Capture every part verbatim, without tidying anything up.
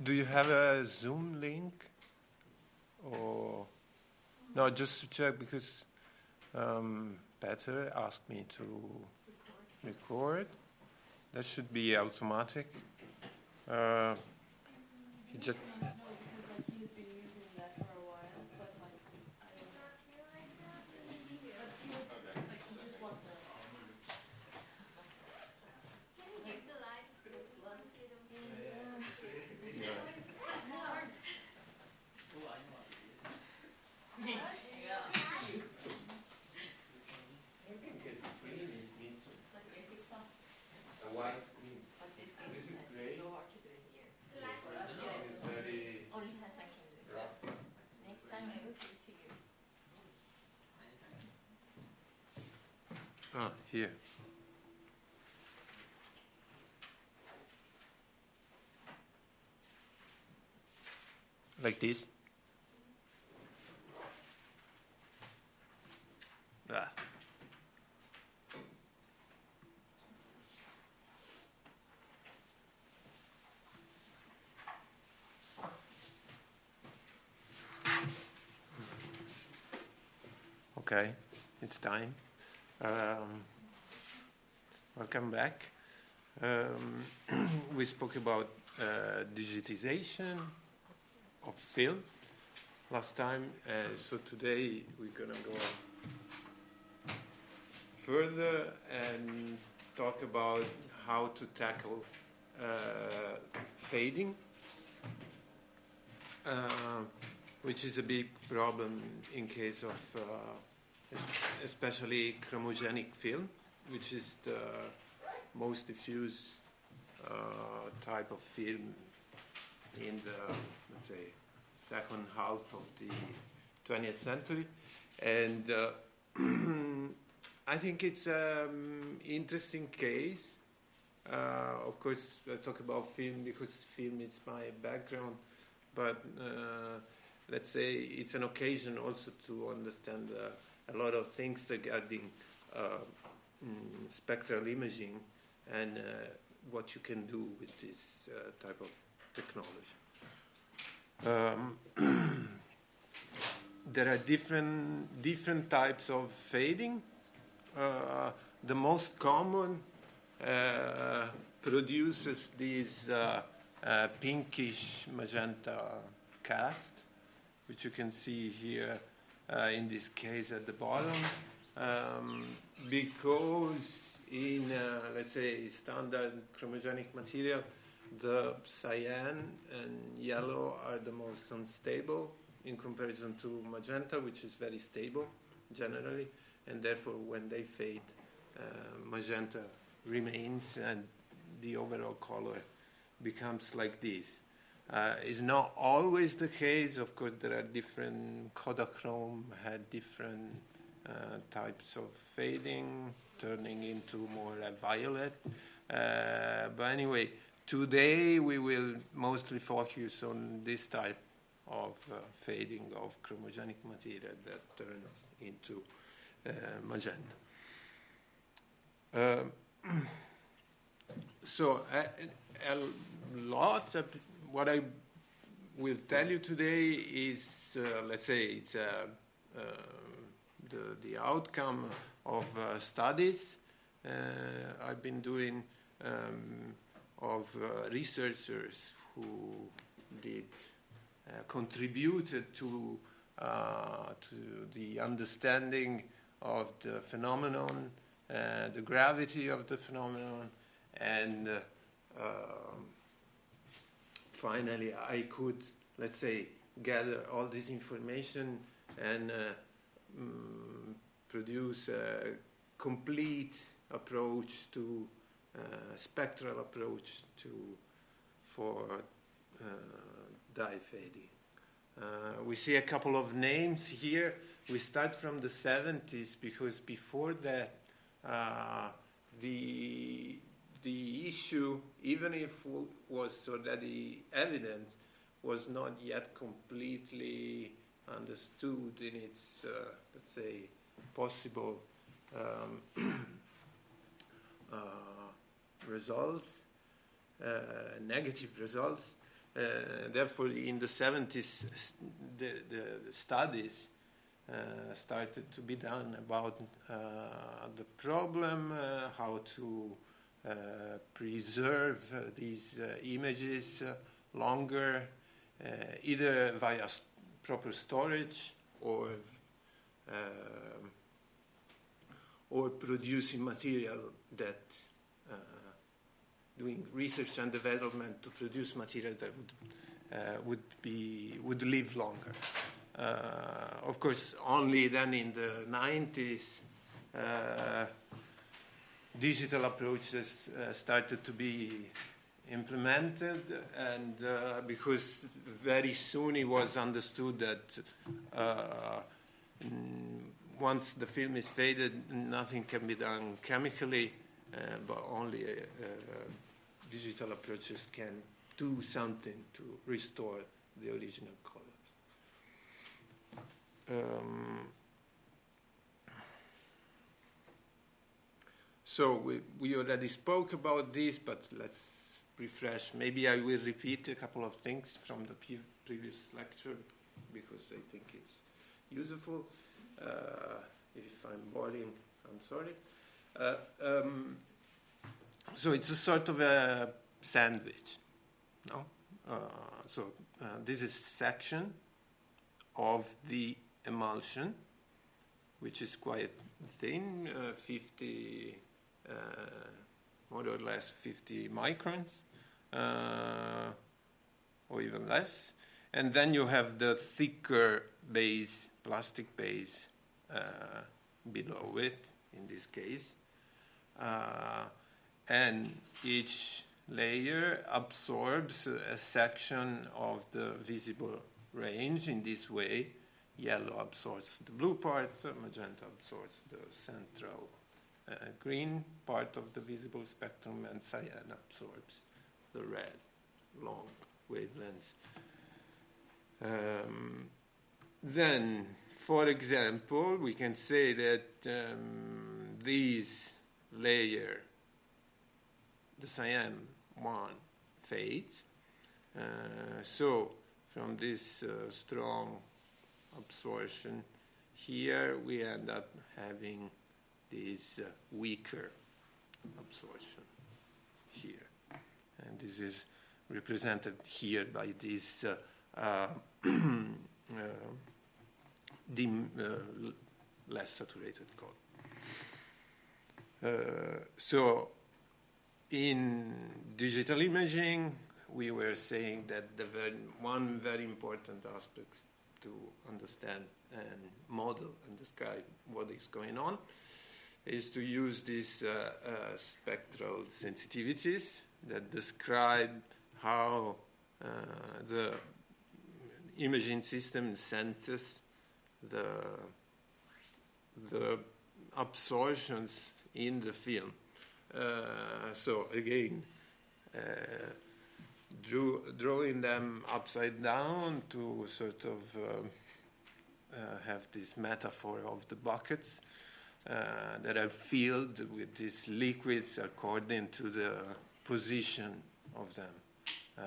do you have a Zoom link? Or no, just to check because um, Peter asked me to record. That should be automatic. Uh, he just. Ah, here. Like this. Ah. Okay, it's time. Um, welcome back. Um, we spoke about uh, digitization of film last time, uh, so today we're going to go further and talk about how to tackle uh, fading, uh, which is a big problem in case of uh, especially chromogenic film, which is the most diffuse uh, type of film in the, let's say, second half of the twentieth century. And uh, I think it's an interesting case. Uh, of course, I talk about film because film is my background, but uh, let's say it's an occasion also to understand uh, a lot of things regarding uh, mm, spectral imaging and uh, what you can do with this uh, type of technology. Um, there are different different types of fading. Uh, the most common uh, produces this uh, uh, pinkish magenta cast, which you can see here. Uh, in this case at the bottom, um, because in, uh, let's say, standard chromogenic material, the cyan and yellow are the most unstable in comparison to magenta, which is very stable generally, and therefore when they fade, uh, magenta remains and the overall color becomes like this. Uh, is not always the case. Of course, there are different Kodachrome had different uh, types of fading, turning into more uh, violet. Uh, but anyway, today we will mostly focus on this type of uh, fading of chromogenic material that turns into uh, magenta. Uh, so a, a lot of what I will tell you today is, uh, let's say, it's uh, uh, the, the outcome of uh, studies uh, I've been doing um, of uh, researchers who did uh, contributed to uh, to the understanding of the phenomenon, uh, the gravity of the phenomenon, and uh, um, finally, I could, let's say, gather all this information and uh, um, produce a complete approach to, uh, spectral approach to, for uh, dye fading. Uh, we see a couple of names here. We start from the seventies because before that, uh, the The issue, even if it was already evident, was not yet completely understood in its, uh, let's say, possible um, uh, results, uh, negative results. Uh, therefore, in the seventies, the, the, the studies uh, started to be done about uh, the problem, uh, how to uh, preserve uh, these uh, images uh, longer, uh, either via st- proper storage or uh, or producing material that uh, doing research and development to produce material that would uh, would be would live longer. Uh, of course, only then in the nineties, uh, digital approaches uh, started to be implemented, and uh, because very soon it was understood that uh, once the film is faded, nothing can be done chemically, uh, but only uh, uh, digital approaches can do something to restore the original colors. Um, so we, we already spoke about this, but let's refresh. Maybe I will repeat a couple of things from the pre- previous lecture because I think it's useful. Uh, if I'm boring, I'm sorry. Uh, um, so it's a sort of a sandwich, no? Uh, so uh, this is section of the emulsion, which is quite thin, uh, fifty, uh, more or less fifty microns, uh, or even less. And then you have the thicker base, plastic base, uh, below it, in this case. Uh, and each layer absorbs a section of the visible range in this way. Yellow absorbs the blue part, magenta absorbs the central uh, green part of the visible spectrum, and cyan absorbs the red, long wavelengths. Um, then, for example, we can say that um, these layer, the cyan one, fades. Uh, so, from this uh, strong absorption here, we end up having this uh, weaker absorption here. And this is represented here by this uh, uh, uh, dim, uh, less saturated color. Uh, so, in digital imaging, we were saying that the very, one very important aspect to understand and model and describe what is going on is to use these uh, uh, spectral sensitivities that describe how uh, the imaging system senses the, the absorptions in the film. Uh, so again, uh, drew, drawing them upside down to sort of um, uh, have this metaphor of the buckets uh, that are filled with these liquids according to the position of them. Uh,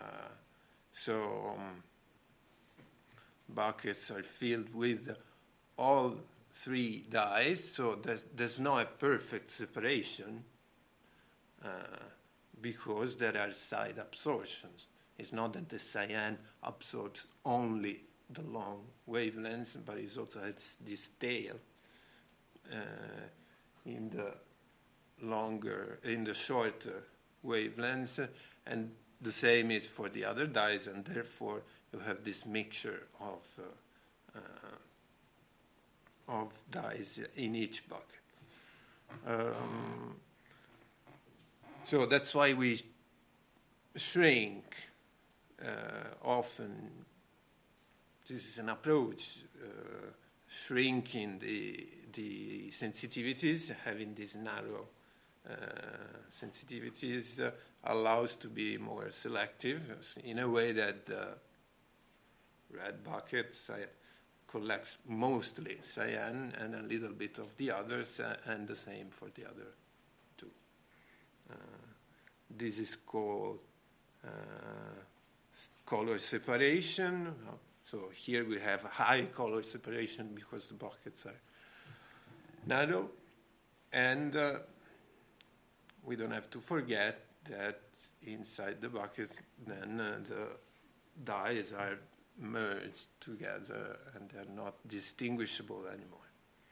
so um, buckets are filled with all three dyes, so there's, there's not a perfect separation uh, because there are side absorptions. It's not that the cyan absorbs only the long wavelengths, but it also has this tail uh, in the longer, in the shorter wavelengths, and the same is for the other dyes, and therefore you have this mixture of uh, uh, of dyes in each bucket. Um, so that's why we shrink uh, often. This is an approach, uh, shrinking the the sensitivities, having these narrow uh, sensitivities uh, allows to be more selective in a way that the red bucket collects mostly cyan and a little bit of the others, uh, and the same for the other two. Uh, this is called uh, color separation. So here we have high color separation because the buckets are narrow. And uh, we don't have to forget that inside the buckets, then uh, the dyes are merged together and they're not distinguishable anymore.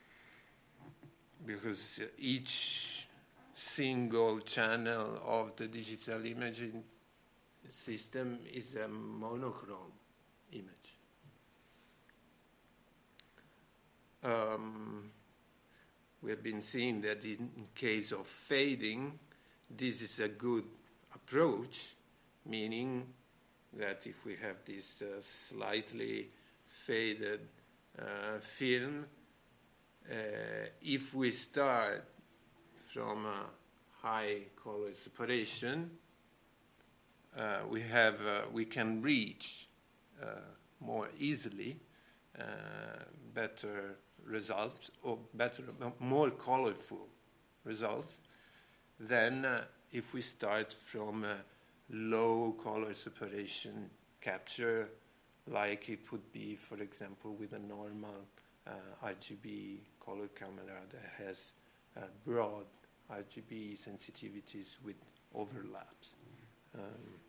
Because each single channel of the digital imaging system is a monochrome image. Um, we have been seeing that in case of fading, this is a good approach, meaning that if we have this uh, slightly faded uh, film, uh, if we start from a high color separation, uh, we have uh, we can reach uh, more easily uh, better results or better, more colorful results than uh, if we start from a low color separation capture, like it would be, for example, with a normal uh, R G B color camera that has uh, broad R G B sensitivities with overlaps. Um,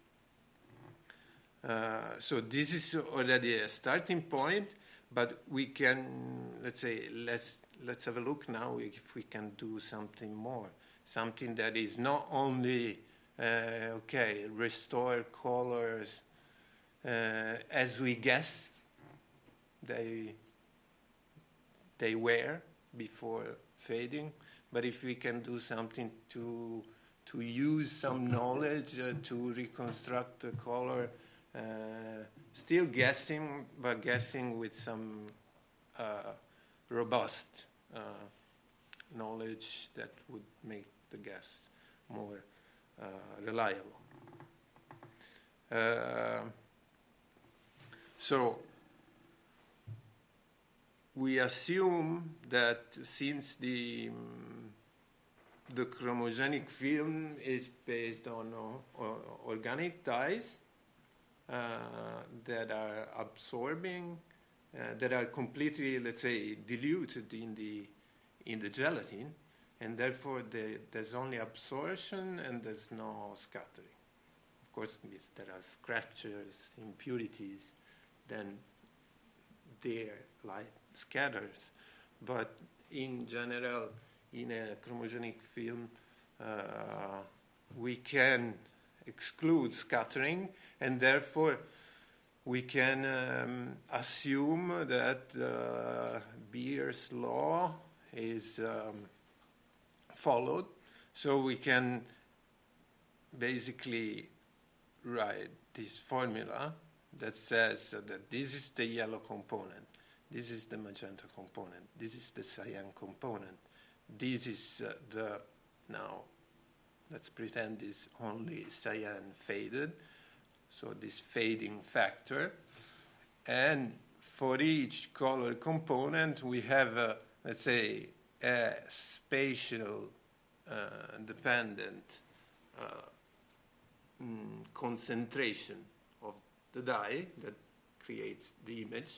uh, so this is already a starting point, but we can, let's say, let's let's have a look now if we can do something more, something that is not only uh, okay, restore colors uh, as we guess they they were before fading, but if we can do something to to use some knowledge uh, to reconstruct the color, uh, still guessing, but guessing with some uh, robust uh, knowledge that would make the guess more uh, reliable. Uh, so we assume that since the um, the chromogenic film is based on uh, organic dyes uh, that are absorbing, uh, that are completely, let's say, diluted in the in the gelatin, and therefore the, there's only absorption and there's no scattering. Of course, if there are scratches, impurities, then their light scatters. But in general, in a chromogenic film, uh, we can exclude scattering, and therefore we can um, assume that uh, Beer's law is um, followed. So we can basically write this formula that says that this is the yellow component, this is the magenta component, this is the cyan component, this is uh, the, now let's pretend is only cyan faded, so this fading factor, and for each color component we have, a, let's say, a spatial uh, dependent uh, mm, concentration of the dye that creates the image,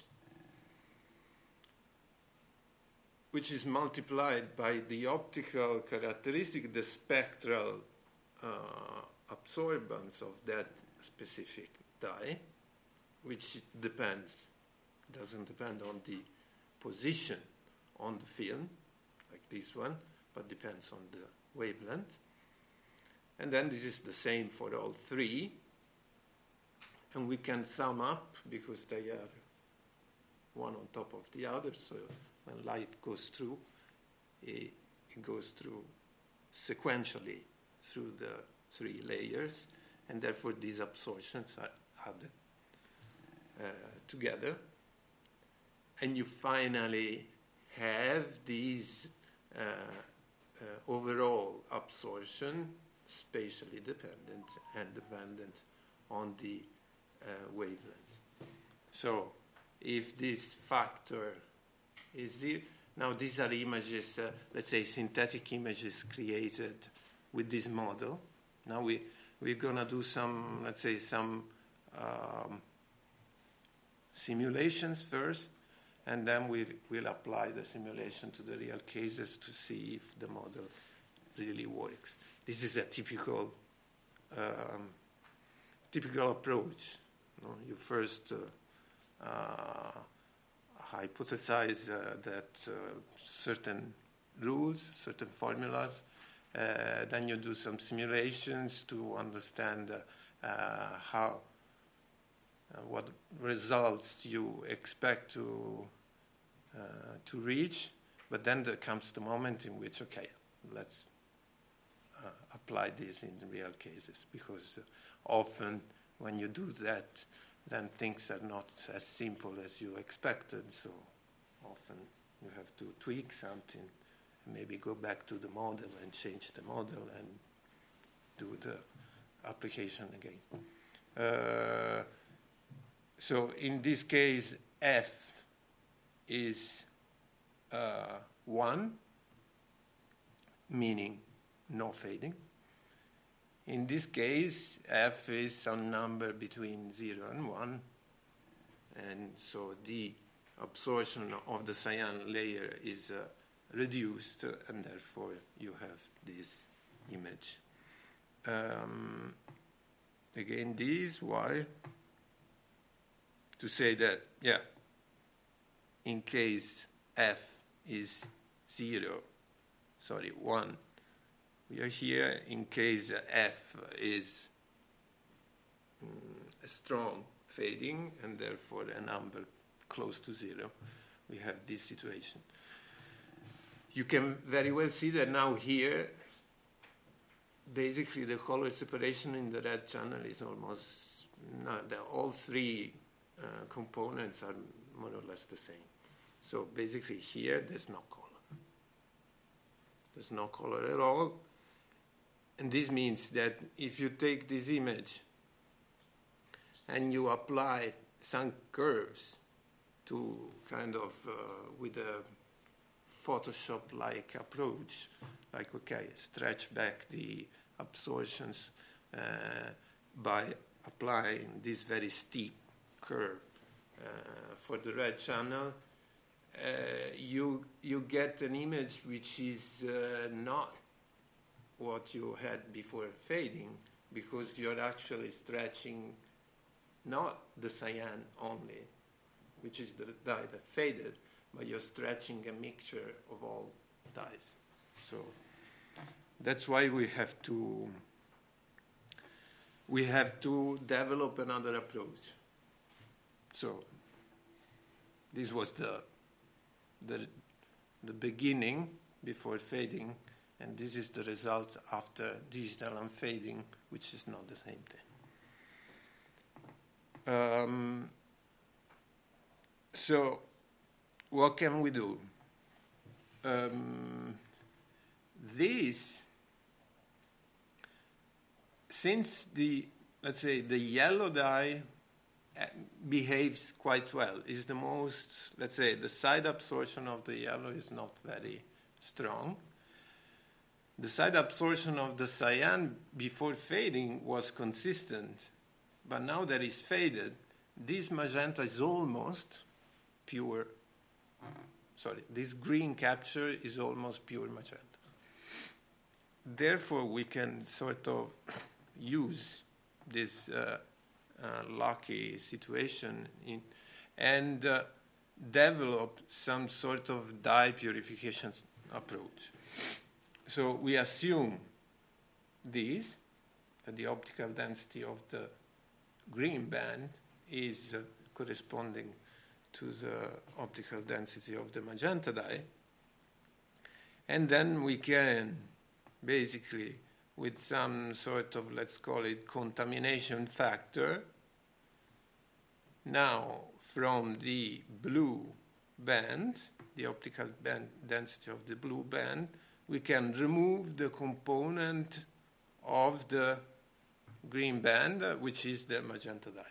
which is multiplied by the optical characteristic, the spectral uh, absorbance of that specific dye, which depends, doesn't depend on the position on the film, like this one, but depends on the wavelength. And then this is the same for all three. And we can sum up because they are one on top of the other, so when light goes through, it, it goes through sequentially through the three layers, and therefore these absorptions are added uh, together. And you finally have these uh, uh, overall absorption, spatially dependent and dependent on the uh, wavelength. So if this factor is there, now these are images, uh, let's say synthetic images created with this model. Now we, we're going to do some, let's say, some um, simulations first, and then we will apply the simulation to the real cases to see if the model really works. This is a typical um, typical approach. You know, you first uh, uh, hypothesize uh, that uh, certain rules, certain formulas, uh, then you do some simulations to understand uh, uh, how uh, what results you expect to uh, to reach, but then there comes the moment in which, okay, let's uh, apply this in real cases, because uh, often when you do that, then things are not as simple as you expected, so often you have to tweak something, and maybe go back to the model and change the model and do the application again. Uh, so in this case, F is uh, one, meaning no fading. In this case, F is some number between zero and one, and so the absorption of the cyan layer is uh, reduced, and therefore you have this image. Um, again, this, why? To say that, yeah, in case F is zero, sorry, one, we are here in case F is mm, a strong fading, and therefore a number close to zero. We have this situation. You can very well see that now here, basically the color separation in the red channel is almost not, the, all three uh, components are more or less the same. So basically here there's no color. There's no color at all. And this means that if you take this image and you apply some curves to kind of, uh, with a Photoshop-like approach, like, okay, stretch back the absorptions uh, by applying this very steep curve uh, for the red channel, uh, you, you get an image which is uh, not what you had before fading, because you're actually stretching not the cyan only, which is the dye that faded, but you're stretching a mixture of all dyes. So that's why we have to we have to develop another approach. So this was the the the beginning before fading, and this is the result after digital unfading, which is not the same thing. Um, so what can we do? Um, this, since the, let's say, the yellow dye uh, behaves quite well, is the most, let's say, the side absorption of the yellow is not very strong. The side absorption of the cyan before fading was consistent, but now that it's faded, this magenta is almost pure. Sorry, this green capture is almost pure magenta. Therefore, we can sort of use this uh, uh, lucky situation in, and uh, develop some sort of dye purification approach. So we assume this, that the optical density of the green band is uh, corresponding to the optical density of the magenta dye. And then we can basically, with some sort of, let's call it, contamination factor, now from the blue band, the optical band density of the blue band, we can remove the component of the green band, uh, which is the magenta dye.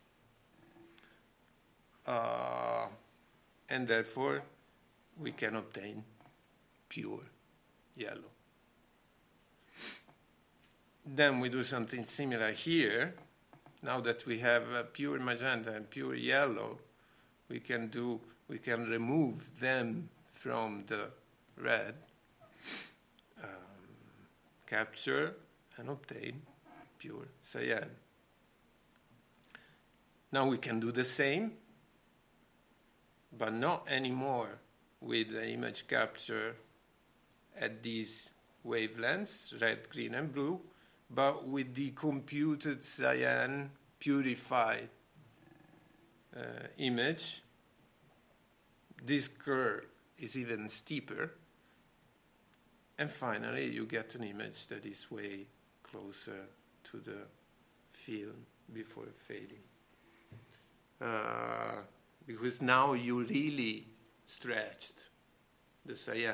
Uh, and therefore, we can obtain pure yellow. Then we do something similar here, now that we have uh, pure magenta and pure yellow, we can do, we can remove them from the red, um, capture and obtain pure cyan. Now we can do the same, but not anymore with the image capture at these wavelengths, red, green, and blue, but with the computed cyan purified uh, image. This curve is even steeper, and finally you get an image that is way closer to the film before fading. Uh, because now you really stretched the cyan.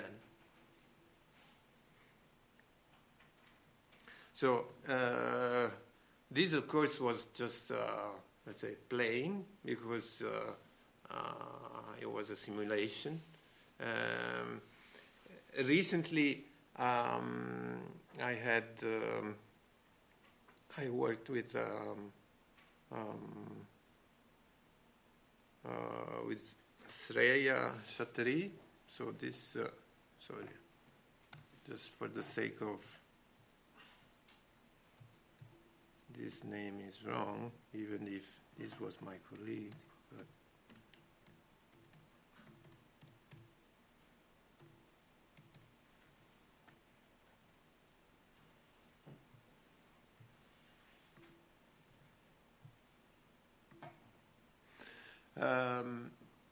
So uh, this, of course, was just, uh, let's say, playing, because uh, uh, it was a simulation. Um, recently, um, I had, um, I worked with um, um, uh, with Shreya Chattery. So this, uh, sorry, just for the sake of this name is wrong, even if this was my colleague. But Um,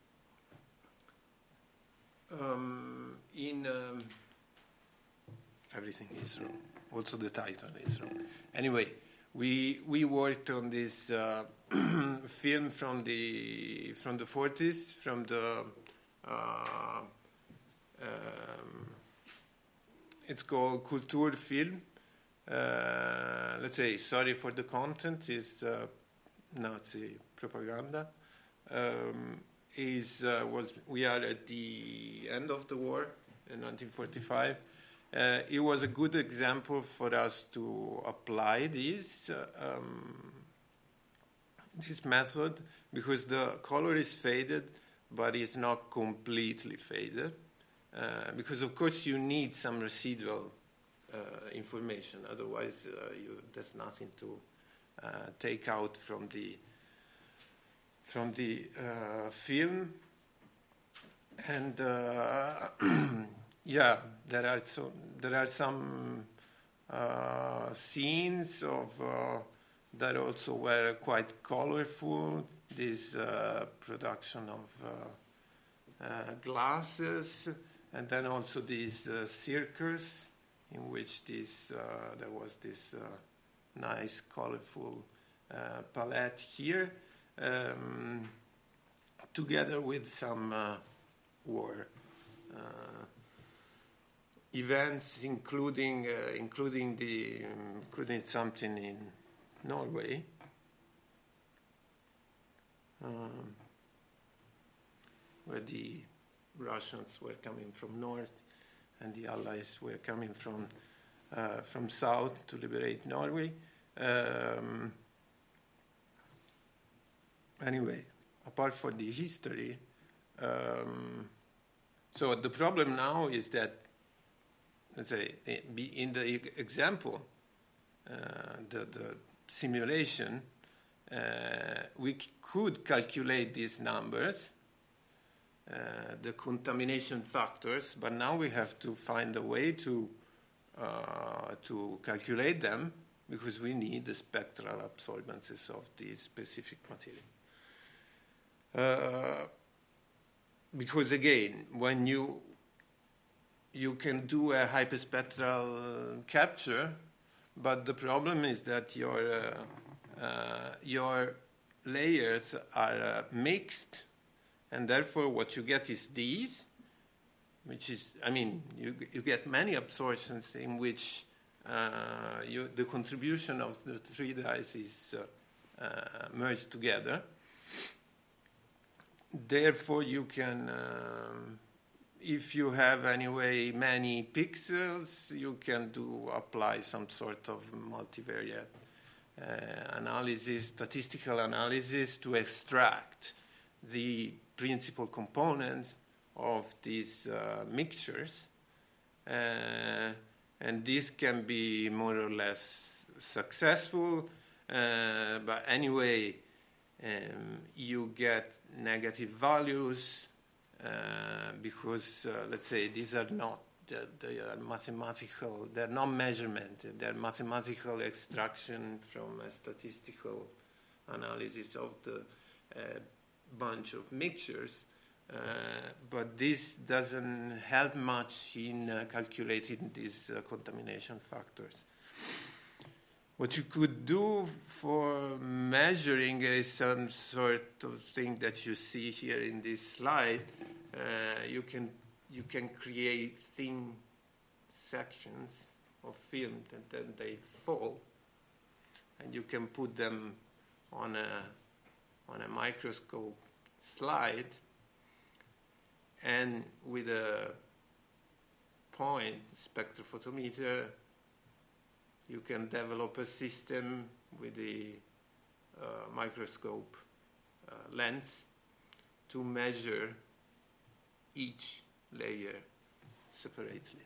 um, in um, everything is wrong. Also the title is wrong. Anyway, we we worked on this uh, film from the from the forties, from the uh, um, it's called Kulturfilm. Uh, let's say, sorry for the content, is uh, Nazi propaganda. Um, is uh, was we are at the end of the war in nineteen forty-five. Uh, it was a good example for us to apply this uh, um, this method, because the color is faded, but it's not completely faded. Uh, because of course you need some residual uh, information, otherwise uh, you, there's nothing to uh, take out from the from the uh, film. And uh, yeah, there are so there are some uh, scenes of uh, that also were quite colorful. This uh, production of uh, uh, glasses, and then also this uh, circus in which this uh, there was this uh, nice colorful uh, palette here. Um, together with some uh, war uh, events, including uh, including the um, including something in Norway, um, where the Russians were coming from north and the Allies were coming from uh, from south to liberate Norway. Um, Anyway, apart from the history, um, so the problem now is that, let's say, in the example, uh, the, the simulation, uh, we c- could calculate these numbers, uh, the contamination factors, but now we have to find a way to uh, to calculate them, because we need the spectral absorbances of the specific material. Uh, because again, when you you can do a hyperspectral capture, but the problem is that your uh, uh, your layers are uh, mixed, and therefore what you get is these, which is, I mean, you you get many absorptions in which uh, you, the contribution of the three dyes is uh, uh, merged together. Therefore, you can, um, if you have anyway many pixels, you can do apply some sort of multivariate uh, analysis, statistical analysis, to extract the principal components of these uh, mixtures. Uh, and this can be more or less successful, uh, but anyway, um, you get negative values uh, because, uh, let's say, these are not the, the mathematical, they're not measurement, they're mathematical extraction from a statistical analysis of the uh, bunch of mixtures. Uh, but this doesn't help much in uh, calculating these uh, contamination factors. What you could do for measuring is some sort of thing that you see here in this slide. Uh, you can you can create thin sections of film and then they fall, and you can put them on a on a microscope slide. And with a point spectrophotometer, you can develop a system with the uh, microscope uh, lens to measure each layer separately.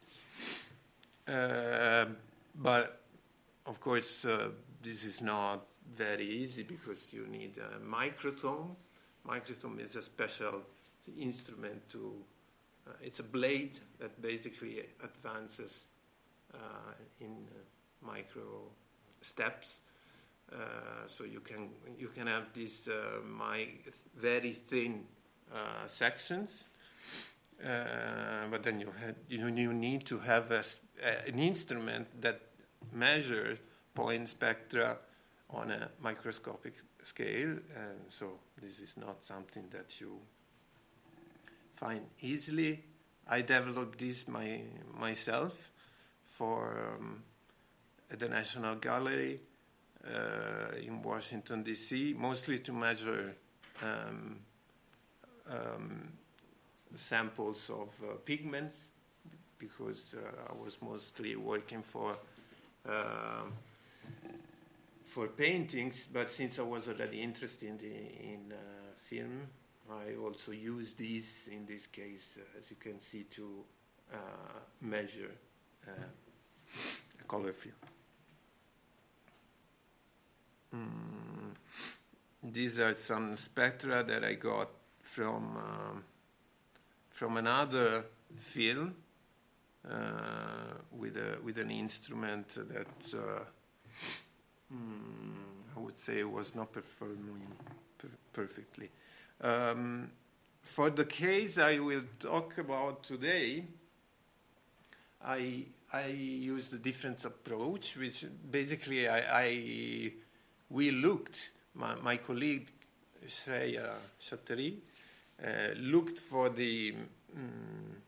Uh, but, of course, uh, this is not very easy because you need a microtome. Microtome is a special instrument to, uh, it's a blade that basically advances uh, in uh, micro steps. Uh, so you can you can have these uh, my very thin uh, sections, uh, but then you, had, you you need to have a, uh, an instrument that measures point spectra on a microscopic scale, and so this is not something that you find easily. I developed this my, myself for um, at the National Gallery uh, in Washington, D C, mostly to measure um, um, samples of uh, pigments, because uh, I was mostly working for uh, for paintings, but since I was already interested in, the, in uh, film, I also use these, in this case, uh, as you can see, to uh, measure uh, a color film. Mm. These are some spectra that I got from um, from another film uh, with a with an instrument that uh, mm, I would say was not performing per- perfectly. Um, for the case I will talk about today, I I used a different approach, which basically I, I we looked, my, my colleague Shreya Chatteri uh, looked for the um,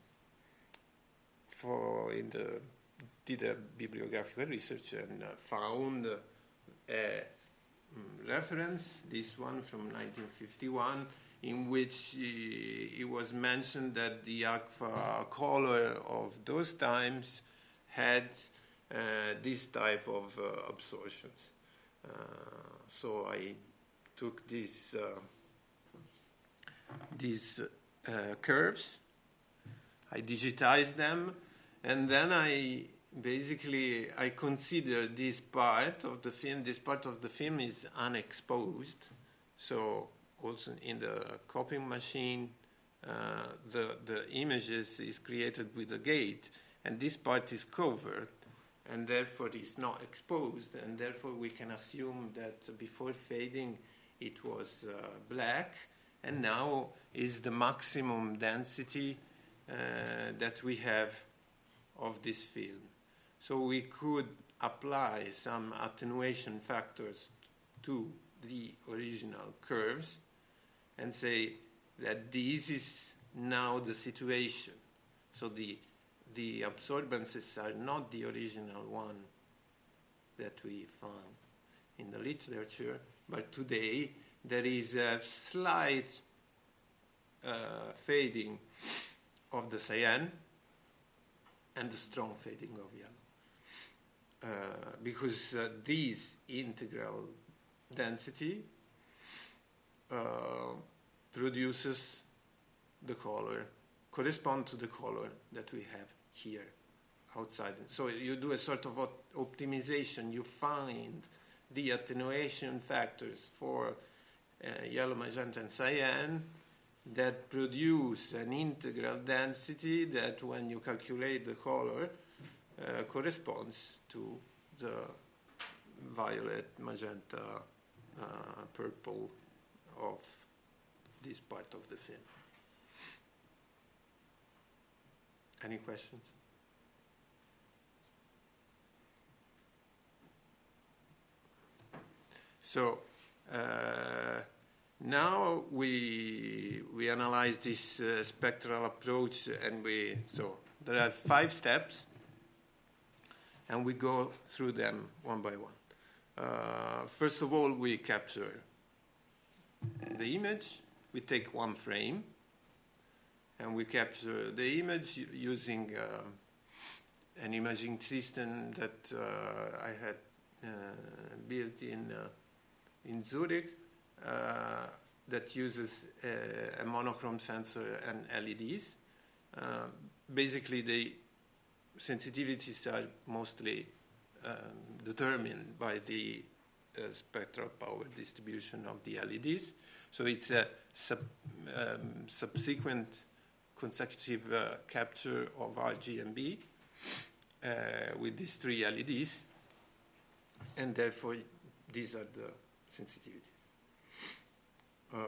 for in the did a bibliographical research and uh, found uh, a reference, this one from nineteen fifty-one, in which uh, it was mentioned that the aqua color of those times had uh, this type of uh, absorptions. Uh, so I took these uh, these uh, curves, I digitized them, and then I basically, I consider this part of the film, this part of the film is unexposed. So also in the copying machine, uh, the, the images is created with a gate, and this part is covered, and therefore is not exposed, and therefore we can assume that before fading it was uh, black, and now is the maximum density uh, that we have of this film. So we could apply some attenuation factors to the original curves and say that this is now the situation. So the the absorbances are not the original one that we found in the literature, but today there is a slight uh, fading of the cyan and the strong fading of yellow. uh, because uh, this integral density uh, produces the color, correspond to the color that we have here outside. So you do a sort of op optimization. You find the attenuation factors for uh, yellow, magenta, and cyan that produce an integral density that, when you calculate the color, uh, corresponds to the violet, magenta, uh, purple of this part of the film. Any questions? So uh, now we we analyze this uh, spectral approach, and we so there are five steps, and we go through them one by one. Uh, first of all, we capture the image. We take one frame, and we capture the image using uh, an imaging system that uh, I had uh, built in uh, in Zurich uh, that uses a, a monochrome sensor and L E Ds. Uh, basically, the sensitivities are mostly um, determined by the uh, spectral power distribution of the L E Ds. So it's a sub, um, subsequent consecutive uh, capture of R G and B uh, with these three L E Ds, and therefore these are the sensitivities. Uh,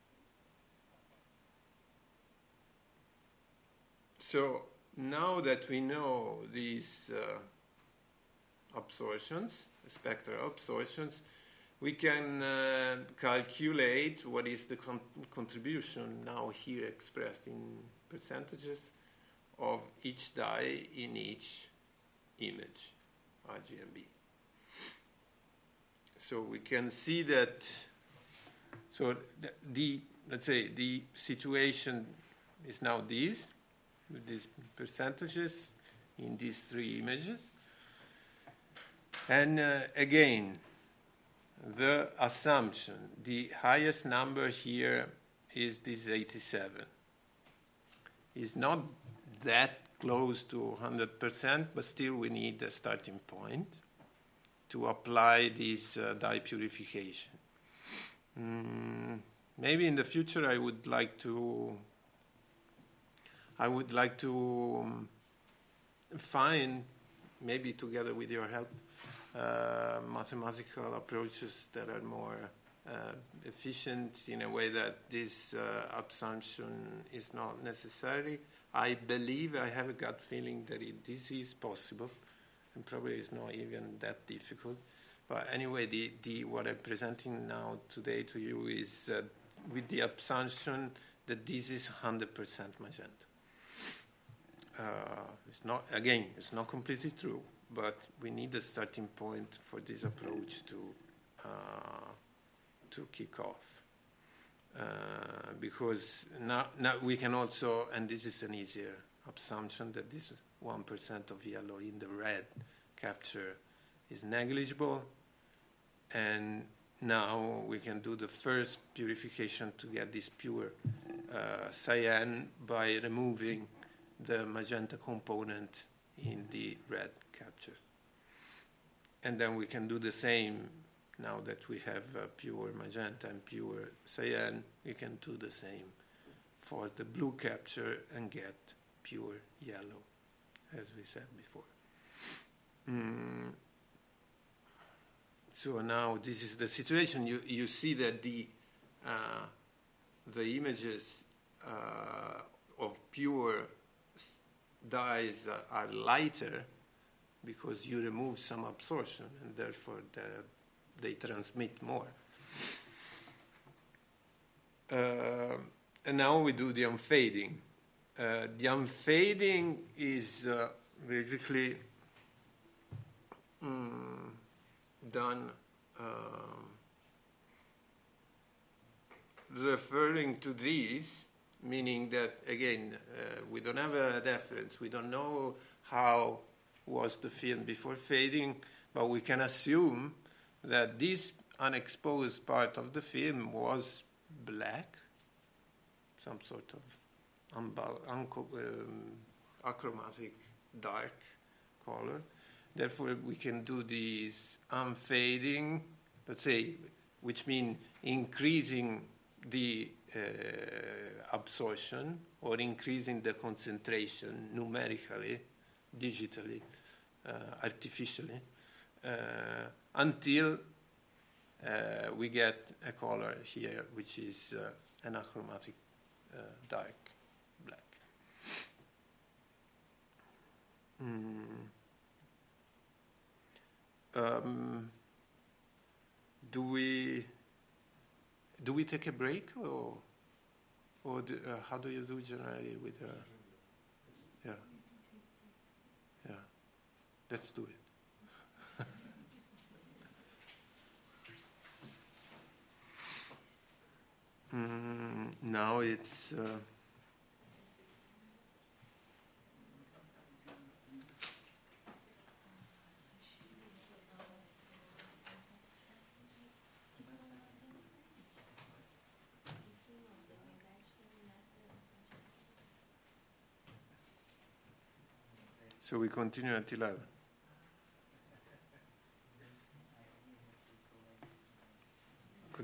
so now that we know these uh, absorptions, spectral absorptions, we can uh, calculate what is the con contribution now here expressed in percentages of each dye in each image, R G and B. So we can see that, so the, the, let's say the situation is now this, with these percentages in these three images. And uh, again, the assumption, the highest number here is this eighty-seven. It's not that close to one hundred percent, but still we need a starting point to apply this uh, dye purification. Mm, maybe in the future I would like to I would like to um, find, maybe together with your help, uh, mathematical approaches that are more uh, efficient in a way that this uh, assumption is not necessary. I believe, I have a gut feeling that it, this is possible, and probably it's not even that difficult. But anyway, the, the, what I'm presenting now today to you is uh, with the assumption that this is one hundred percent magenta. Uh, it's not, again, it's not completely true, but we need a starting point for this approach to, uh, to kick off. Uh, because now, now we can also, and this is an easier assumption, that this one percent of yellow in the red capture is negligible, and now we can do the first purification to get this pure uh, cyan by removing the magenta component in the red capture. And then we can do the same. Now that we have uh, pure magenta and pure cyan, we can do the same for the blue capture and get pure yellow, as we said before. Mm. So now this is the situation. You, you see that the, uh, the images uh, of pure dyes are, are lighter because you remove some absorption, and therefore the they transmit more. Uh, and now we do the unfading. Uh, the unfading is uh, basically um, done um, referring to these, meaning that, again, uh, we don't have a reference. We don't know how was the film before fading, but we can assume that this unexposed part of the film was black, some sort of unbal- unco- um, achromatic dark color. Therefore, we can do this unfading, let's say, which means increasing the uh, absorption or increasing the concentration numerically, digitally, uh, artificially, uh, until uh, we get a color here, which is uh, an achromatic uh, dark black. Mm. Um, do we do we take a break, or or do, uh, how do you do generally with? Uh, yeah, yeah. Let's do it. mm, now it's. Uh, So we continue until eleven. Good.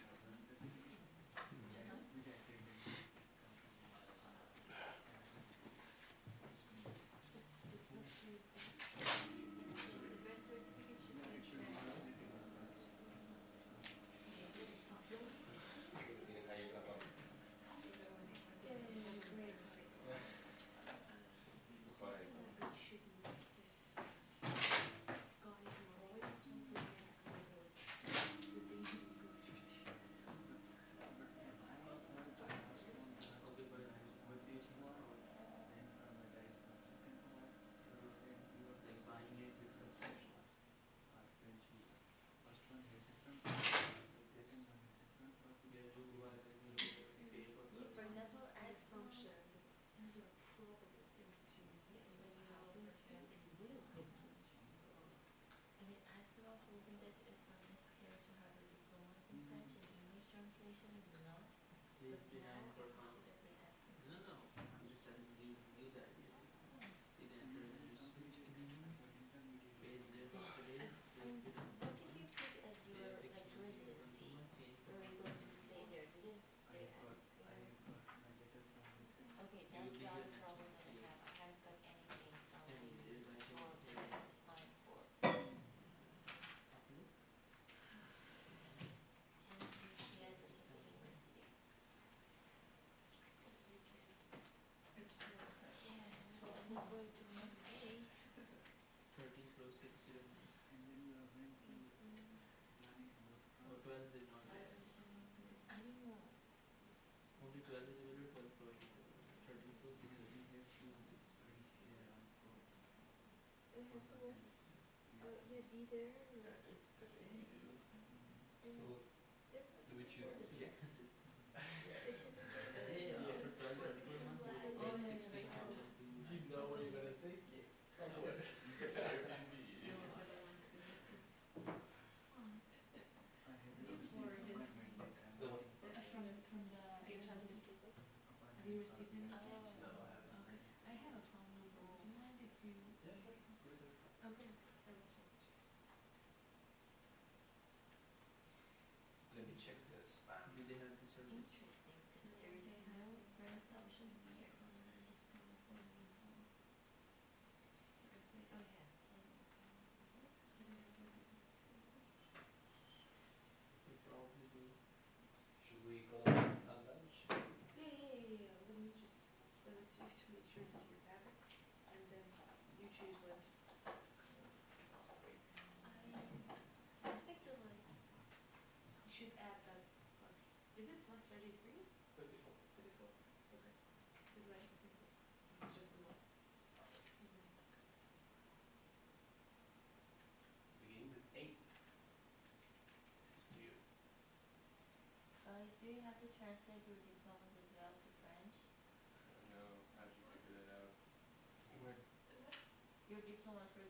Do you have to translate your diplomas as well to French? No, how'd you figure that out? Your diplomas for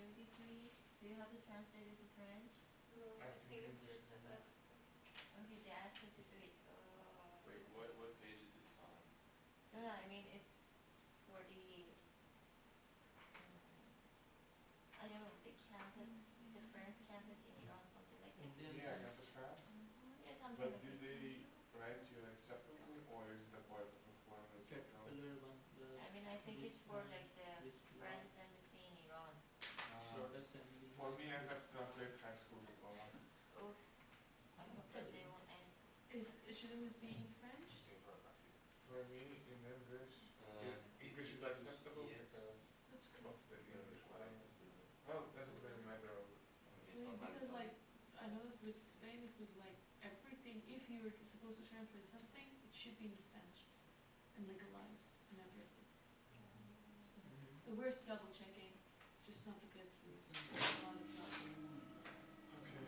their degree. Do you have to translate it to French? No, I think it's just the best. Okay, they asked her to do it. Uh, Wait, what, what page is this on? no, no, I mean it's for the, um, I don't know, the campus, the France campus in Iran, something like this. Indian Yeah, French. campus France. Yeah, something But like did this. they write you like separately, or is it a part of a formal Caterpillar one, the I mean, I think this it's for one, like the this France embassy in Iran. Uh, product assembly. for me, I have translated high school diploma. Oof. I hope that they won't ask. Is, shouldn't it be in French? For me, in English, Uh, it- English is acceptable yes. because That's of correct. the English language. Well, doesn't really matter. It's not my Because fault. like, I know that with Spain it was like everything, if you're supposed to translate something, it should be in Spanish and legalized and everything. So, Mhm. but we're double checking, just not to get through a lot of stuff. Okay.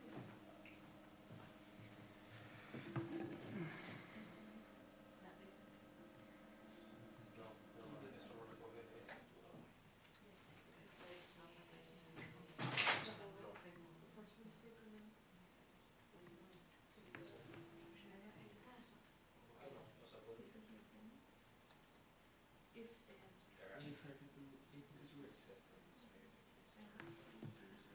Nothing. No, no, this one we're going to get it. If they answer. They're eight thirty to eight This fifty. was set from this magazine.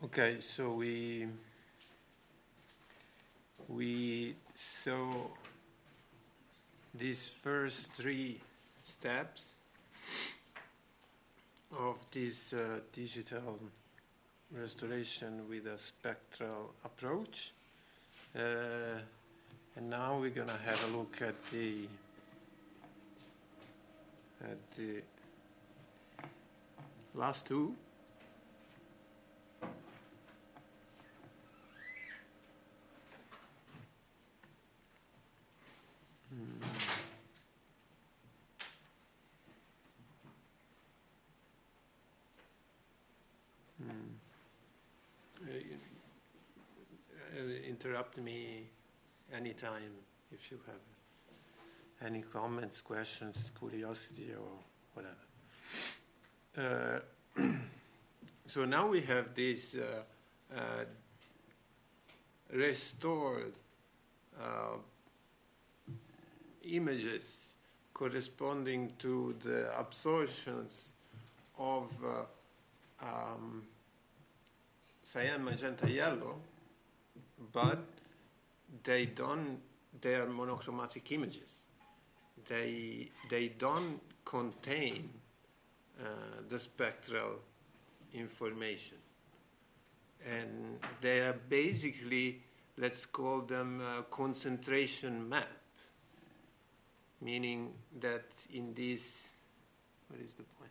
Okay, so we we saw these first three steps of this uh, digital restoration with a spectral approach. Uh, and now we're going to have a look at the at the last two. Hmm. Hmm. Uh, uh, interrupt me anytime if you have any comments, questions, curiosity, or whatever. Uh, so now we have this uh, uh, restored uh, images corresponding to the absorptions of uh, um, cyan, magenta, yellow, but they don't, they are monochromatic images. They, they don't contain uh, the spectral information. And they are basically, let's call them uh, concentration map, meaning that in this, what is the point?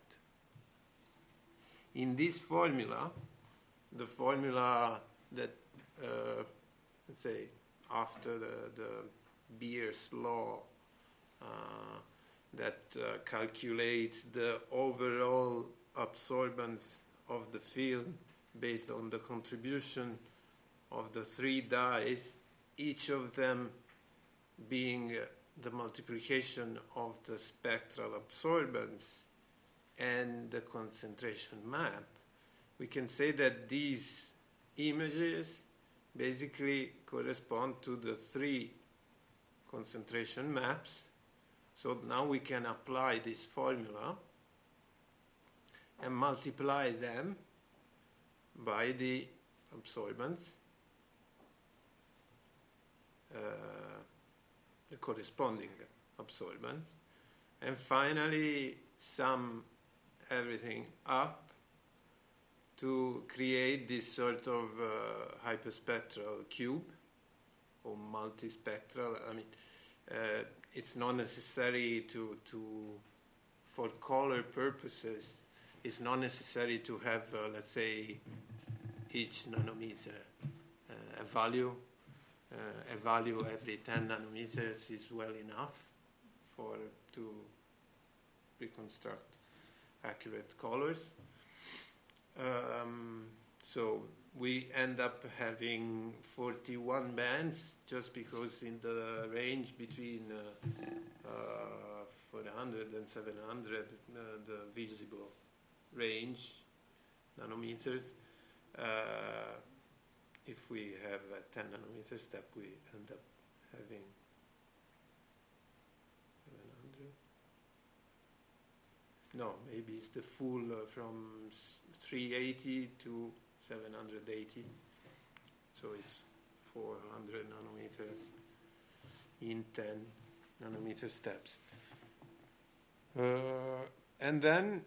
In this formula, the formula that, uh, let's say, after the, the Beer's law uh, that uh, calculates the overall absorbance of the field based on the contribution of the three dyes, each of them being uh, the multiplication of the spectral absorbance and the concentration map, we can say that these images basically correspond to the three concentration maps. So now we can apply this formula and multiply them by the absorbance, uh, the corresponding absorbance, and finally sum everything up to create this sort of uh, hyperspectral cube or multispectral. I mean, uh, it's not necessary to, to, for color purposes, it's not necessary to have, uh, let's say, each nanometer uh, a value. Uh, a value every ten nanometers is well enough for to reconstruct accurate colors. Um, so we end up having forty-one bands just because in the range between uh, uh, four hundred and seven hundred, uh, the visible range nanometers. Uh, if we have a ten nanometer step, we end up having seven hundred. No, maybe it's the full uh, from three eighty to seven hundred eighty. So it's four hundred nanometers in ten nanometer steps. Uh, and then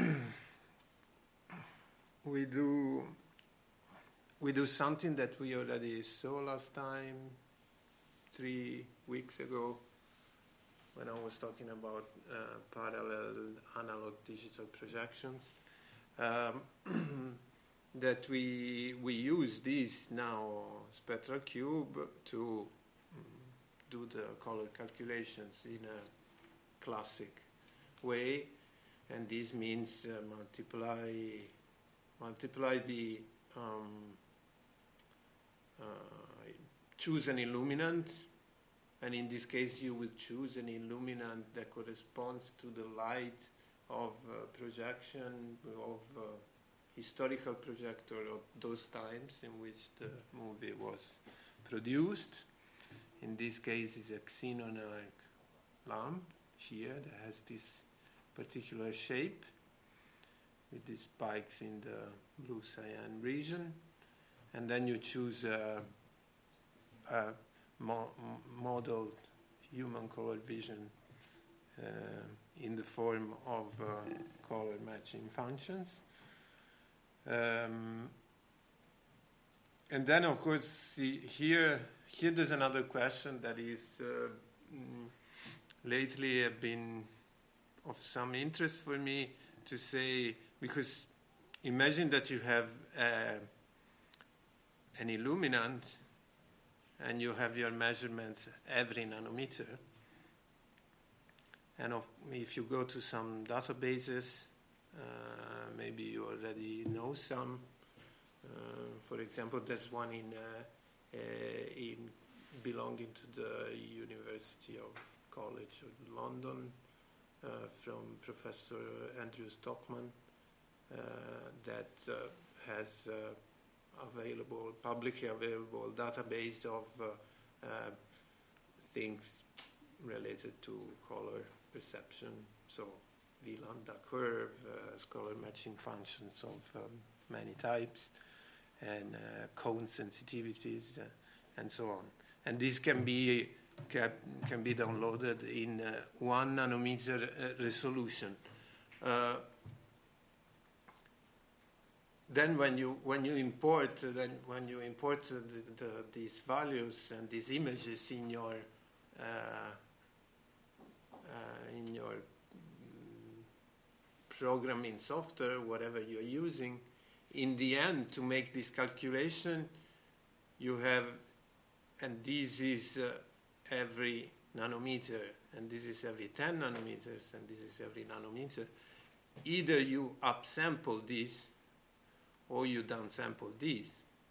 we do we do something that we already saw last time, three weeks ago, when I was talking about uh, parallel analog digital projections, um, that we we use this now spectral cube to um, do the color calculations in a classic way, and this means uh, multiply multiply the um, uh, choose an illuminant. And in this case, you will choose an illuminant that corresponds to the light of uh, projection, of uh, historical projector of those times in which the movie was produced. In this case, it's a xenon arc lamp here that has this particular shape with these spikes in the blue cyan region. and then you choose a, a mo- modeled human color vision uh, in the form of uh, color matching functions. Um, and then, of course, see, here here there's another question that is uh, mm, lately have been of some interest for me to say, because imagine that you have uh, an illuminant and you have your measurements every nanometer. And of, if you go to some databases, uh, maybe you already know some. Uh, for example, there's one in, uh, uh, in belonging to the University of College of London uh, from Professor Andrew Stockman uh, that uh, has uh, available, publicly available database of uh, uh, things related to color perception, so V lambda curve, uh, color matching functions of um, many types, and uh, cone sensitivities, uh, and so on. And this can be can, can be downloaded in uh, one nanometer uh, resolution. Uh, then, when you when you import uh, then when you import uh, the, the, these values and these images in your uh, Uh, in your mm, programming software, whatever you're using, in the end, to make this calculation, you have, and this is uh, every nanometer, and this is every ten nanometers, and this is every nanometer. Either you upsample this, or you downsample this.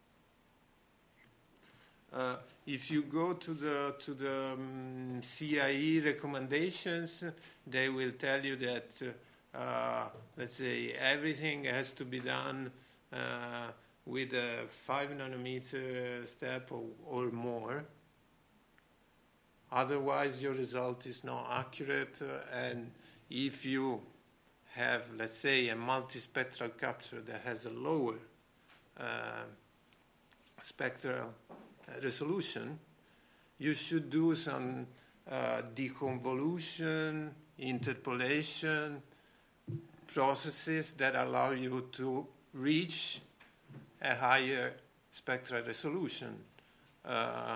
Uh, if you go to the to the um, C I E recommendations, they will tell you that, uh, uh, let's say, everything has to be done uh, with a five nanometer step or, or more. Otherwise, your result is not accurate. Uh, and if you have, let's say, a multispectral capture that has a lower uh, spectral resolution, you should do some uh, deconvolution, interpolation processes that allow you to reach a higher spectral resolution. Uh,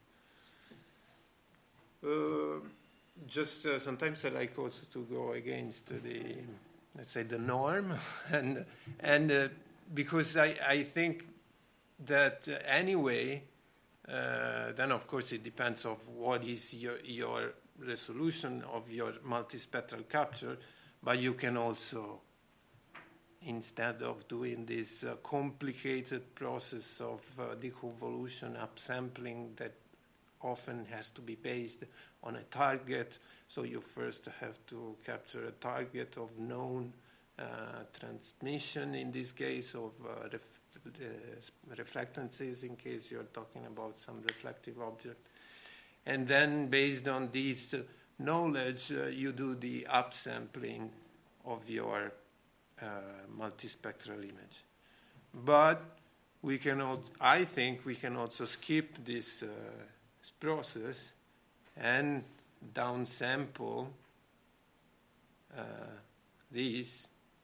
uh, just uh, sometimes I like also to go against the, let's say, the norm, and and uh, because I, I think that uh, anyway. Uh, then, of course, it depends on what is your, your resolution of your multispectral capture, but you can also, instead of doing this uh, complicated process of uh, deconvolution, upsampling that often has to be based on a target, so you first have to capture a target of known uh, transmission, in this case, of uh, ref- Uh, reflectances, in case you're talking about some reflective object. And then, based on this uh, knowledge, uh, you do the upsampling of your uh, multispectral image. But we can, al- I think we can also skip this uh, process and downsample uh, these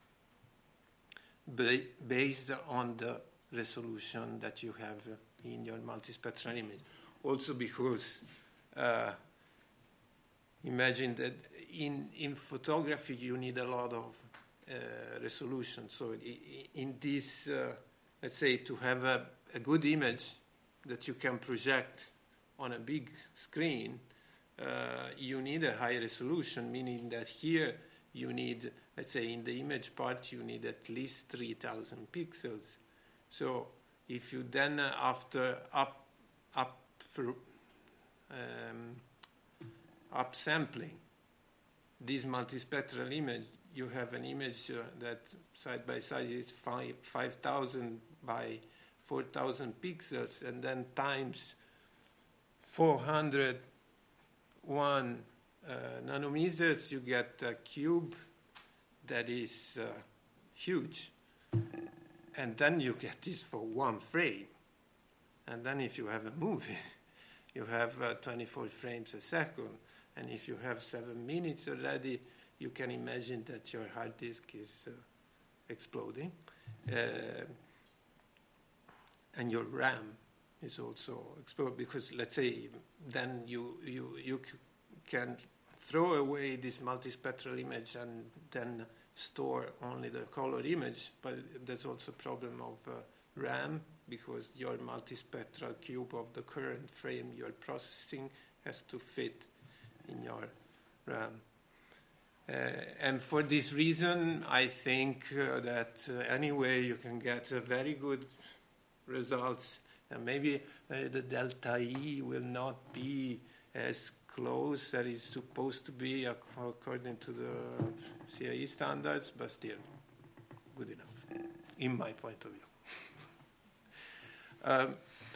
Ba- based on the resolution that you have in your multispectral image. Also because uh, imagine that in, in photography you need a lot of uh, resolution. So in this, uh, let's say, to have a, a good image that you can project on a big screen, uh, you need a high resolution, meaning that here you need, let's say, in the image part, you need at least three thousand pixels. So if you then, uh, after up, up, um, upsampling this multispectral image, you have an image uh, that side by side is five, five thousand by four thousand pixels, and then times four hundred one Uh, nanometers, you get a cube that is uh, huge. And then you get this for one frame. And then if you have a movie, you have uh, twenty-four frames a second. And if you have seven minutes already, you can imagine that your hard disk is uh, exploding. Uh, and your RAM is also exploding, because let's say then you, you, you c- can throw away this multispectral image and then store only the color image, but there's also a problem of uh, RAM, because your multispectral cube of the current frame you're processing has to fit in your RAM. Uh, and for this reason, I think uh, that uh, anyway you can get uh, very good results, and maybe uh, the delta E will not be as close as it's supposed to be ac- according to the C I E standards, but still good enough, in my point of view. um,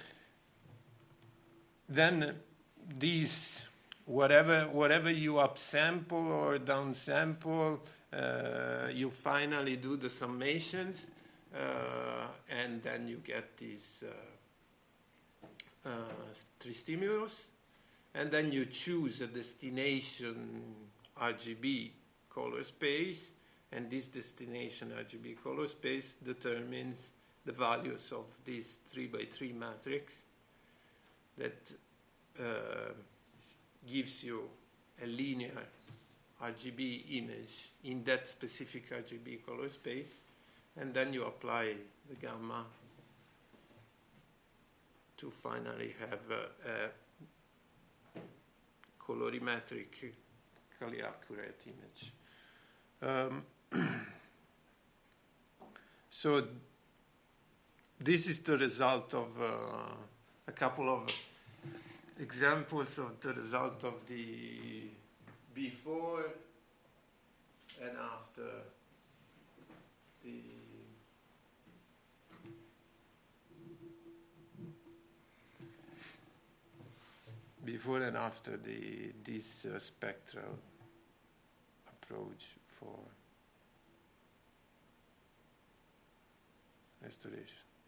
then uh, these Whatever, whatever you upsample or downsample, uh, you finally do the summations, uh, and then you get these uh, uh, three stimulus, and then you choose a destination R G B color space, and this destination R G B color space determines the values of this three by three matrix that uh, gives you a linear R G B image in that specific R G B color space, and then you apply the gamma to finally have a, a colorimetrically accurate image. Um, so this is the result of uh, a couple of examples of the result of the before and after the before and after the this uh, spectral approach for restoration.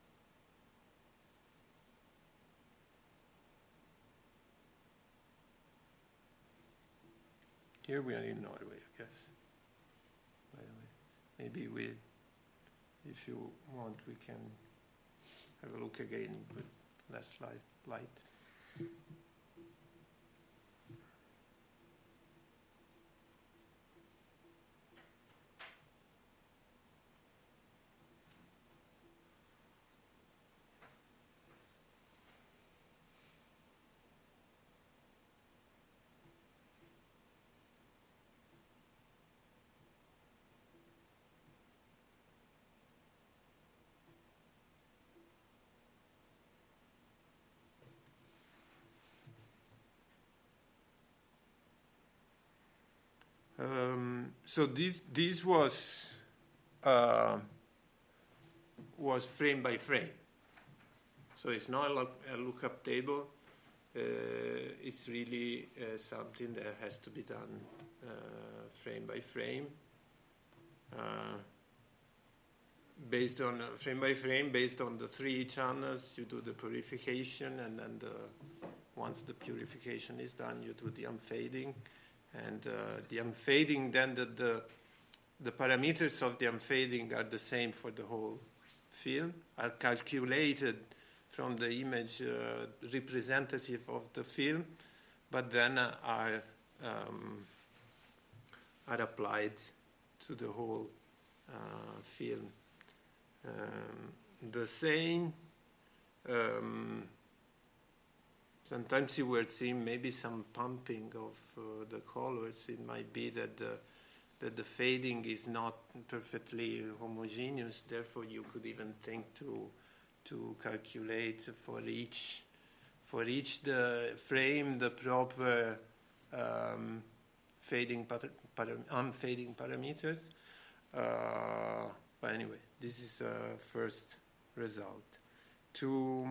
Here we are in Norway, I guess. By the way, maybe we, if you want, we can have a look again with less light. light. Um, so this this was uh, was frame by frame. So it's not a, look, a lookup table. Uh, it's really uh, something that has to be done uh, frame by frame, uh, based on uh, frame by frame, based on the three channels. You do the purification, and then the, once the purification is done, you do the unfading. And uh, the unfading, then the, the the parameters of the unfading are the same for the whole film, are calculated from the image uh, representative of the film, but then uh, are um, are applied to the whole uh, film. Um, the same. Um, Sometimes you will see maybe some pumping of uh, the colors. It might be that the, that the fading is not perfectly homogeneous. Therefore, you could even think to to calculate for each for each the frame the proper um, fading pattern, pattern, unfading parameters. Uh, but anyway, this is a first result. To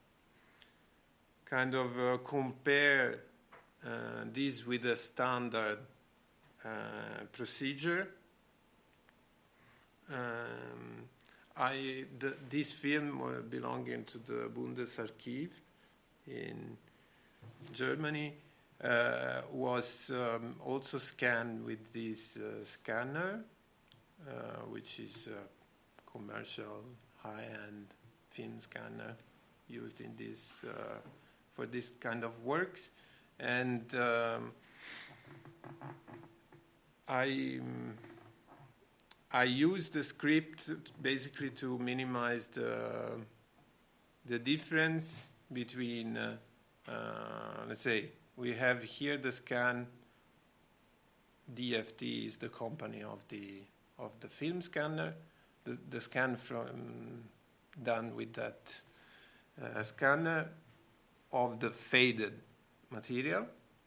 kind of uh, compare uh, this with a standard uh, procedure, um, I the, this film uh, belonging to the Bundesarchiv in Germany uh, was um, also scanned with this uh, scanner, uh, which is a commercial high-end film scanner used in this uh, for this kind of works, and um, I. Um, I use the script basically to minimize the, the difference between, uh, uh, let's say, we have here the scan. D F T is the company of the of the film scanner. The, the scan from done with that uh, scanner of the faded material.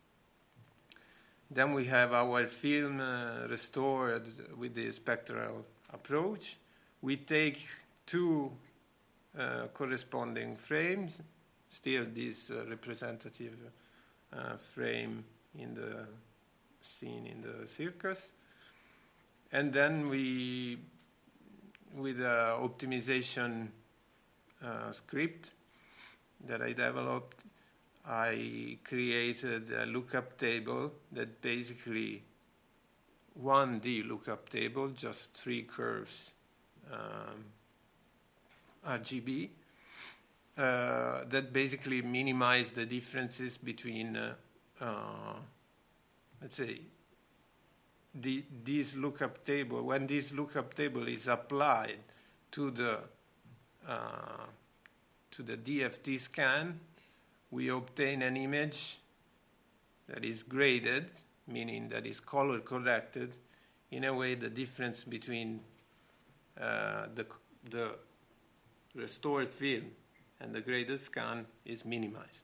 Then we have our film uh, restored with the spectral approach. We take two uh, corresponding frames, still this uh, representative uh, frame in the scene in the circus. And then we, with an optimization uh, script that I developed, I created a lookup table that basically one D lookup table, just three curves, um, R G B, uh, that basically minimize the differences between, uh, uh, let's say, the, this lookup table. When this lookup table is applied to the uh, to the D F T scan, we obtain an image that is graded, meaning that is color corrected. In a way, the difference between uh, the, the restored film and the graded scan is minimized.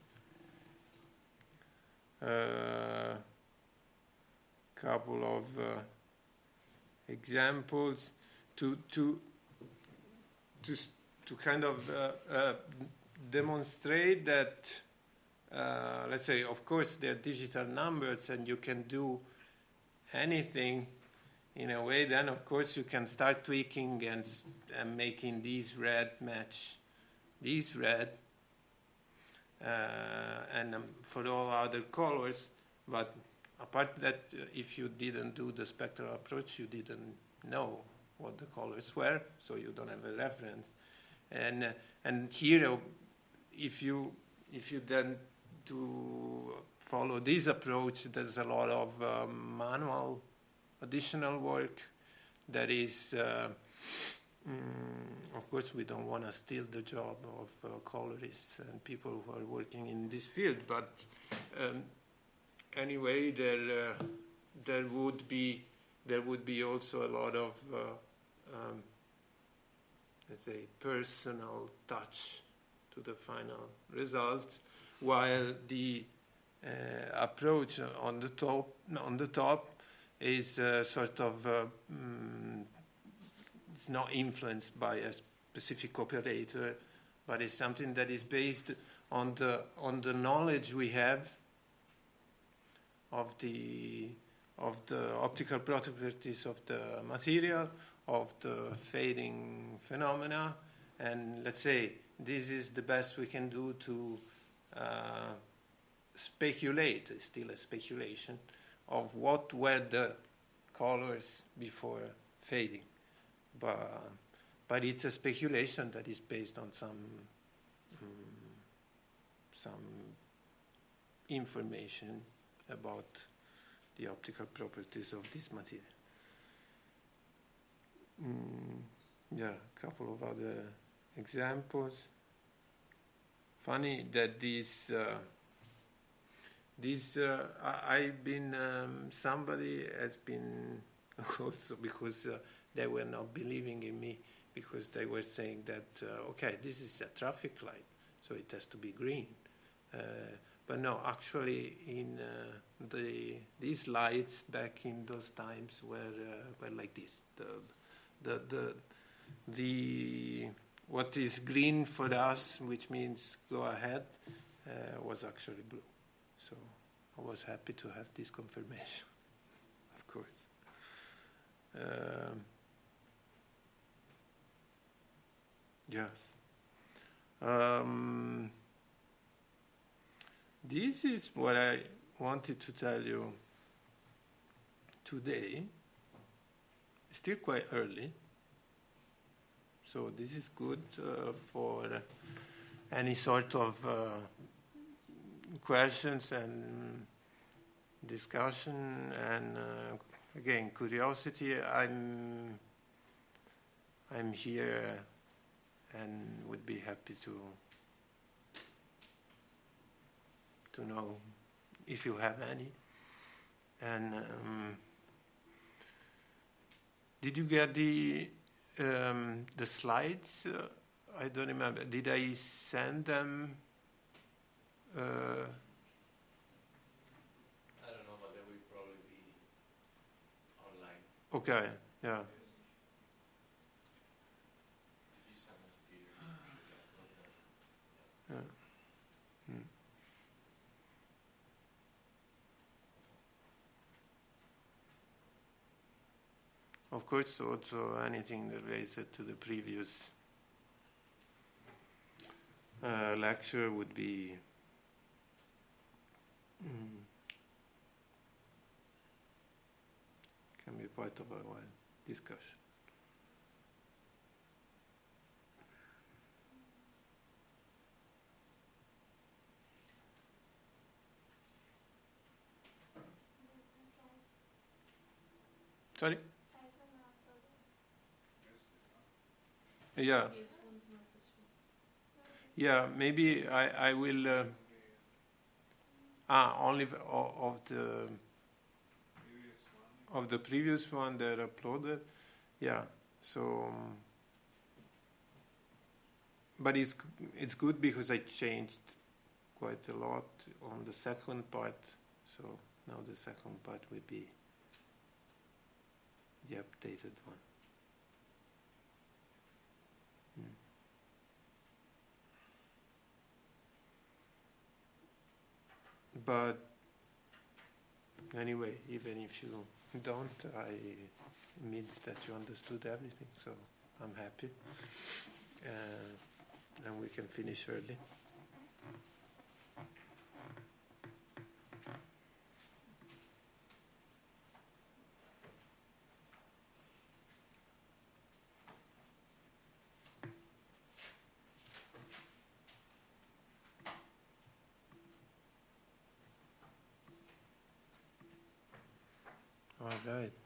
A uh, couple of uh, examples to to to to kind of uh, uh, demonstrate that. Uh, let's say, of course, they're digital numbers and you can do anything in a way. Then, of course, you can start tweaking and, and making these red match these red uh, and um, for all other colors. But apart that, uh, if you didn't do the spectral approach, you didn't know what the colors were, so you don't have a reference. And uh, and here, if you if you then to follow this approach, there's a lot of um, manual additional work that is, uh, mm, of course, we don't want to steal the job of uh, colorists and people who are working in this field, but um, anyway, there uh, there would be there would be also a lot of uh, um, let's say personal touch to the final result. While the uh, approach on the top on the top is uh, sort of uh, mm, it's not influenced by a specific operator, but it's something that is based on the on the knowledge we have of the of the optical properties of the material, of the fading phenomena, and let's say this is the best we can do to Uh, speculate, still a speculation, of what were the colors before fading. But, but it's a speculation that is based on some um, some information about the optical properties of this material. Mm, yeah, a couple of other examples. Funny that this, uh, this uh, I, I've been, um, somebody has been, also because uh, they were not believing in me, because they were saying that, uh, okay, this is a traffic light, so it has to be green. Uh, but no, actually, in uh, the these lights back in those times were uh, were like this. The the the the what is green for us, which means go ahead, uh, was actually blue. So I was happy to have this confirmation, of course. Um, Yes. Um, this is what I wanted to tell you today. It's still quite early, so this is good uh, for any sort of uh, questions and discussion and uh, again curiosity. I'm I'm here and would be happy to to know if you have any. And um, did you get the um, the slides? Uh, I don't remember. Did I send them? Uh, I don't know, but they will probably be online. okay, yeah. Did you send them to Peter? Should I upload them? Yeah. Mm. Of course, also anything related to the previous uh, lecture would be mm, can be part of our discussion. Sorry? Yeah. Yes, one's not this one. Yeah, maybe I, I will. Uh, ah, only of, of the of the previous one that uploaded. Yeah. So, um, but it's it's good because I changed quite a lot on the second part. So now the second part will be the updated one. But anyway, even if you don't, I it means that you understood everything, so I'm happy. Uh, and we can finish early. All right.